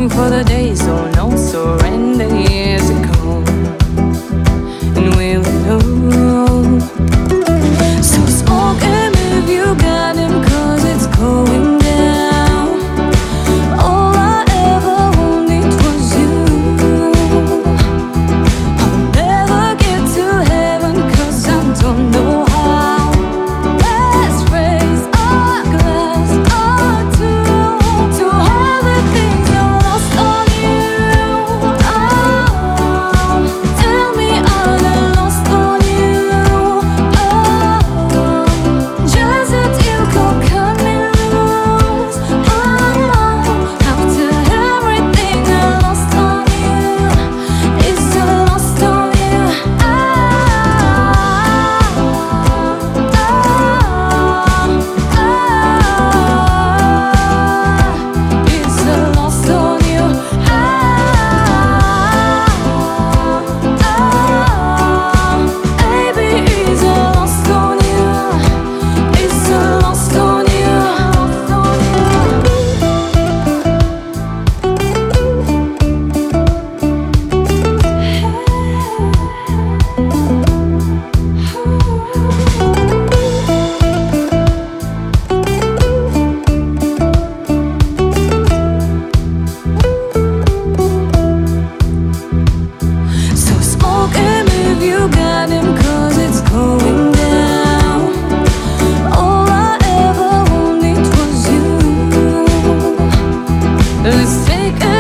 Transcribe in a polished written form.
for the days, so no surrender years ago, and we'll know. So smoke him if you got him, 'cause it's going down. All I ever wanted was you. I'll never get to heaven, 'cause I don't know how. Let's raise our glass or two to all the things I lost on you. Oh, tell me all I lost on you. Oh, just that you go cut me loose. Oh, after everything I lost on you, it's still lost on you. It's still lost on you. Baby, it's lost on you. It's still lost on you. So smoke him if you got him, 'cause it's going down. All I ever wanted was you. Let's take a